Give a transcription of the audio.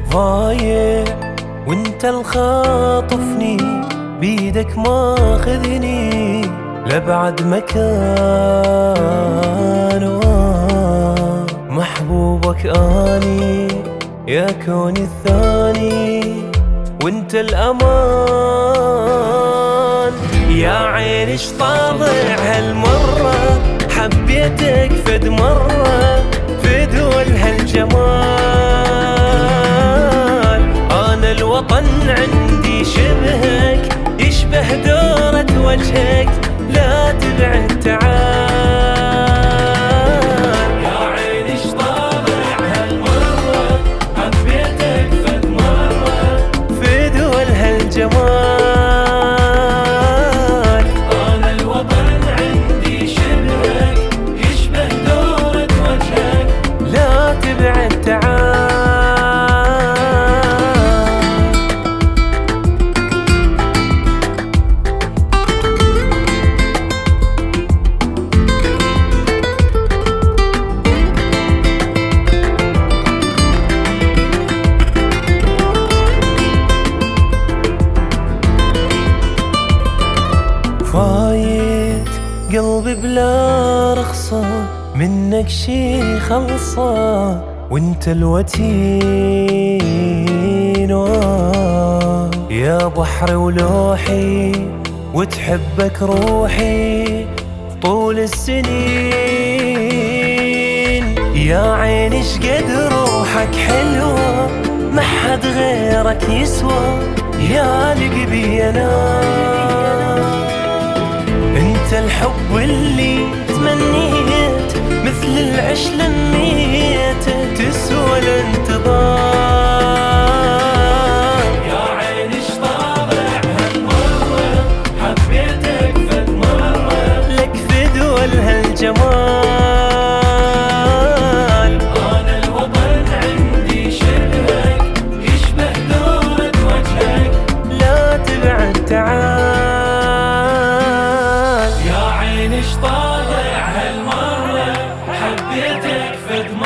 ضايع وانت الخاطفني، بيدك ماخذني لبعد مكان. محبوبك اني يا كوني الثاني، وانت الامان. يا عيني اش طابع هالمرة، حبيتك فد مرة فدول هالجمال. انا الوطن عندي شبهك، يشبه دورة وجهك، لا تبعد تعال. يا عيني اش طابع هالمرة، حبيتك فد مرة فدول هالجمال. أنا الوطن عندي شبهك، يشبه دورة وجهك، لا تبعد تعال. فايت قلبي بلا رخصة، منك شي خلصة وانت الوتين. يا بحر ولوحي وتحبك روحي طول السنين. يا عيني شقد روحك حلوة، ما حد غيرك يسوى، يا لقبي انا. انت الحب اللي تمنيت، مثل العش لميت، تسوى الانتظار. يا عيني اش طابع هالمرة، حبيتك فد مرة، لك فدول هالجمال. أنا الوطن عندي شبهك، يشبه دورة وجهك، لا تبعد تعال. يا عيني اش طابع هالمرة، حبيتك فد